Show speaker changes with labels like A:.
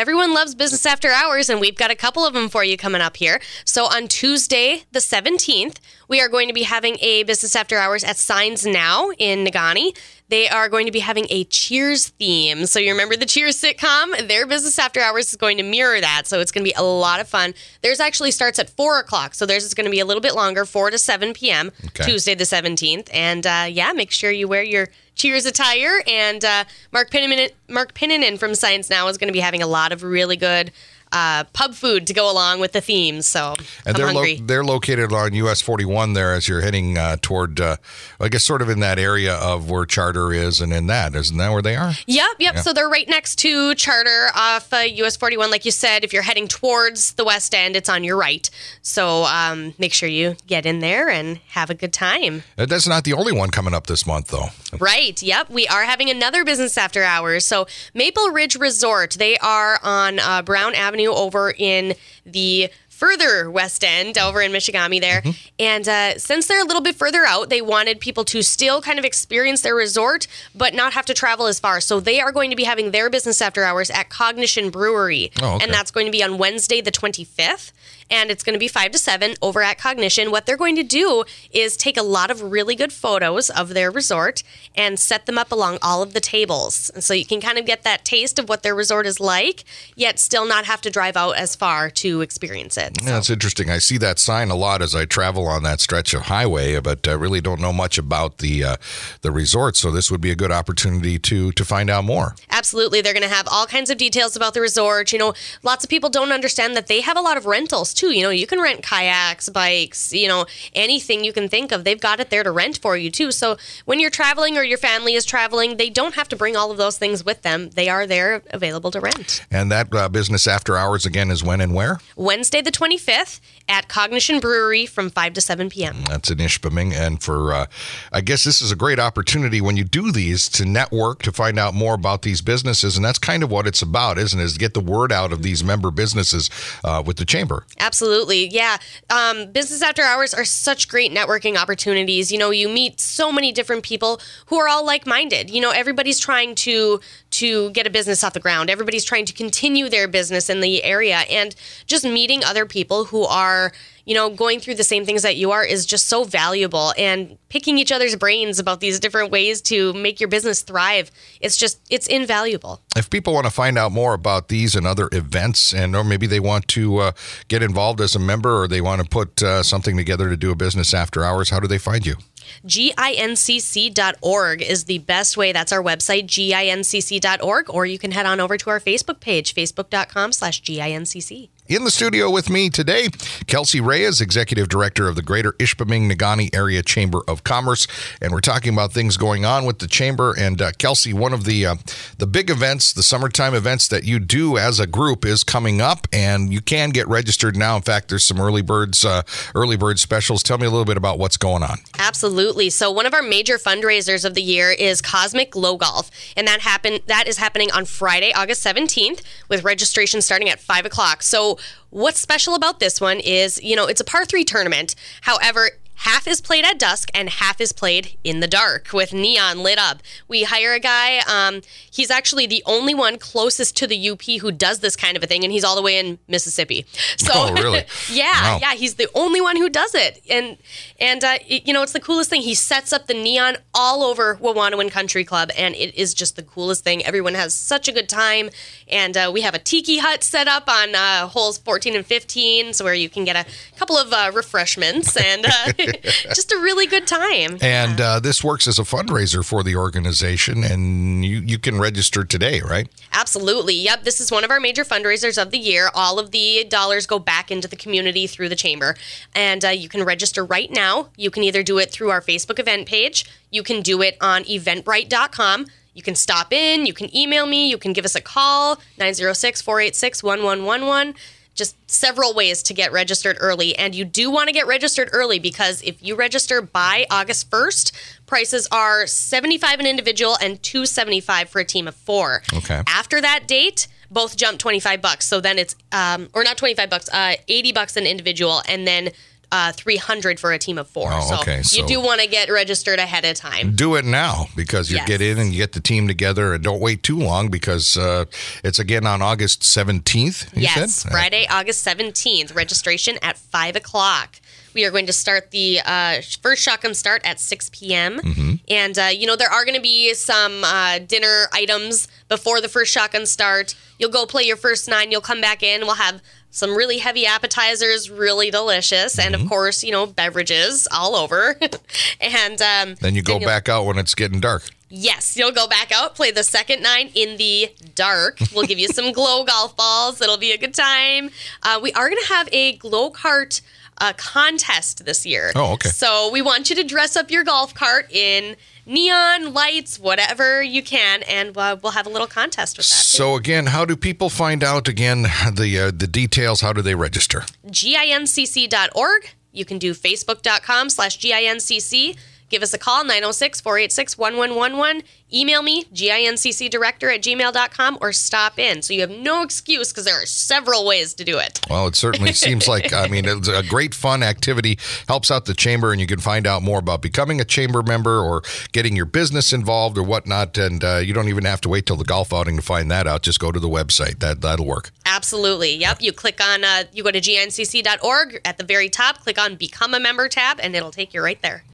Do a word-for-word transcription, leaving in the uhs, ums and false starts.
A: everyone loves business after hours, and we've got a couple of them for you coming up here. So on Tuesday, the seventeenth, we are going to be having a business after hours at Signs Now in Negaunee. They are going to be having a Cheers theme. So you remember the Cheers sitcom? Their business after hours is going to mirror that. So it's going to be a lot of fun. Theirs actually starts at four o'clock. So theirs is going to be a little bit longer, four to seven p.m., okay. Tuesday the seventeenth. And uh, yeah, make sure you wear your Cheers attire. And uh, Mark Pinnanen, Mark Pinnanen from Signs Now is going to be having a lot of really good Uh, pub food to go along with the theme, so
B: and
A: I'm
B: they're
A: hungry.
B: Lo- they're located on U S forty-one there as you're heading uh, toward, uh, I guess, sort of in that area of where Charter is, and in that, isn't that where they are?
A: Yep, yep.
B: Yeah.
A: So they're right next to Charter off uh, U S forty-one. Like you said, if you're heading towards the West End, it's on your right. So um, make sure you get in there and have a good time.
B: Uh, That's not the only one coming up this month, though.
A: Right. Yep. We are having another business after hours. So Maple Ridge Resort, they are on uh, Brown Avenue over in the further West End, over in Michigami there. Mm-hmm. And uh, since they're a little bit further out, they wanted people to still kind of experience their resort, but not have to travel as far. So they are going to be having their business after hours at Cognition Brewery. Oh, okay. And that's going to be on Wednesday, the twenty-fifth. And it's going to be five to seven over at Cognition. What they're going to do is take a lot of really good photos of their resort and set them up along all of the tables. And so you can kind of get that taste of what their resort is like, yet still not have to drive out as far to experience it.
B: Yeah, that's interesting. I see that sign a lot as I travel on that stretch of highway, but I really don't know much about the uh, the resort. So this would be a good opportunity to to find out more.
A: Absolutely. They're going to have all kinds of details about the resort. You know, lots of people don't understand that they have a lot of rentals too. You know, you can rent kayaks, bikes, you know, anything you can think of. They've got it there to rent for you too. So when you're traveling or your family is traveling, they don't have to bring all of those things with them. They are there available to rent.
B: And that uh, business after hours again is when and where?
A: Wednesday the twenty-fifth at Cognition Brewery from five to seven p.m.
B: That's in Ishpeming. And for, uh, I guess this is a great opportunity when you do these to network, to find out more about these businesses. And that's kind of what it's about, isn't it? Is to get the word out of these member businesses uh, with the Chamber.
A: Absolutely. Yeah. Um, business after hours are such great networking opportunities. You know, you meet so many different people who are all like-minded. You know, everybody's trying to to get a business off the ground. Everybody's trying to continue their business in the area, and just meeting other people who are, you know, going through the same things that you are is just so valuable, and picking each other's brains about these different ways to make your business thrive. It's just, it's invaluable.
B: If people want to find out more about these and other events, and or maybe they want to uh, get involved as a member, or they want to put uh, something together to do a business after hours, how do they find you?
A: G I N C C dot org is the best way. That's our website, G I N C C dot org, or you can head on over to our Facebook page, facebook.com slash GINCC.
B: In the studio with me today, Kelsey Reyes, Executive Director of the Greater Ishpeming-Negaunee Area Chamber of Commerce, and we're talking about things going on with the Chamber. And uh, Kelsey, one of the uh, the big events, the summertime events that you do as a group is coming up, and you can get registered now. In fact, there's some early birds, uh, early bird specials. Tell me a little bit about what's going on.
A: Absolutely. So one of our major fundraisers of the year is Cosmic Glow Golf, and that happen that is happening on Friday, August seventeenth, with registration starting at five o'clock. So what's special about this one is, you know, it's a par three tournament. However, half is played at dusk and half is played in the dark with neon lit up. We hire a guy. Um, he's actually the only one closest to the U P who does this kind of a thing, and he's all the way in Mississippi. So,
B: oh, really?
A: yeah,
B: wow.
A: yeah, he's the only one who does it. And, and uh, it, you know, it's the coolest thing. He sets up the neon all over Wawandoin Country Club, and it is just the coolest thing. Everyone has such a good time. And uh, we have a tiki hut set up on uh, holes fourteen and fifteen, so where you can get a couple of uh, refreshments and uh, just a really good time.
B: And uh, this works as a fundraiser for the organization, and you, you can register today, right?
A: Absolutely. Yep. This is one of our major fundraisers of the year. All of the dollars go back into the community through the Chamber. And uh, you can register right now. You can either do it through our Facebook event page. You can do it on eventbrite dot com. You can stop in, you can email me, you can give us a call, nine oh six, four eight six, one one one one. Just several ways to get registered early. And you do want to get registered early because if you register by August first, prices are seventy-five dollars an individual and two hundred seventy-five dollars for a team of four.
B: Okay.
A: After that date, both jump twenty-five bucks. So then it's, um, or not twenty-five bucks, uh, eighty bucks an individual, and then uh, three hundred for a team of four.
B: Oh, okay.
A: So,
B: So-
A: you do want to get registered ahead of time.
B: Do it now because you
A: Yes.
B: get in and you get the team together, and don't wait too long because uh, it's again on August seventeenth. You
A: Yes,
B: said?
A: Friday, August seventeenth. Registration at five o'clock. We are going to start the uh, first shotgun start at six p.m.
B: Mm-hmm.
A: And, uh, you know, there are going to be some uh, dinner items before the first shotgun start. You'll go play your first nine. You'll come back in. We'll have some really heavy appetizers, really delicious. And,
B: Mm-hmm.
A: of course, you know, beverages all over. and um,
B: Then you go
A: you'll-
B: back out when it's getting dark.
A: Yes, you'll go back out, play the second nine in the dark. We'll give you some glow golf balls. It'll be a good time. Uh, we are going to have a glow cart uh, contest this year.
B: Oh, okay.
A: So we want you to dress up your golf cart in neon lights, whatever you can, and uh, we'll have a little contest with that. too.
B: So again, how do people find out again the uh, the details? How do they register?
A: G I N C C dot org. You can do facebook.com slash GINCC. Give us a call, nine oh six, four eight six, one one one one. Email me, gincc-director at gmail dot com, or stop in. So you have no excuse because there are several ways to do it.
B: Well, it certainly seems like, I mean, it's a great fun activity, helps out the chamber, and you can find out more about becoming a chamber member or getting your business involved or whatnot. And uh, you don't even have to wait till the golf outing to find that out. Just go to the website. That, that'll work.
A: Absolutely. Yep. You click on, uh, you go to G I N C C dot org at the very top, click on Become a Member tab, and it'll take you right there.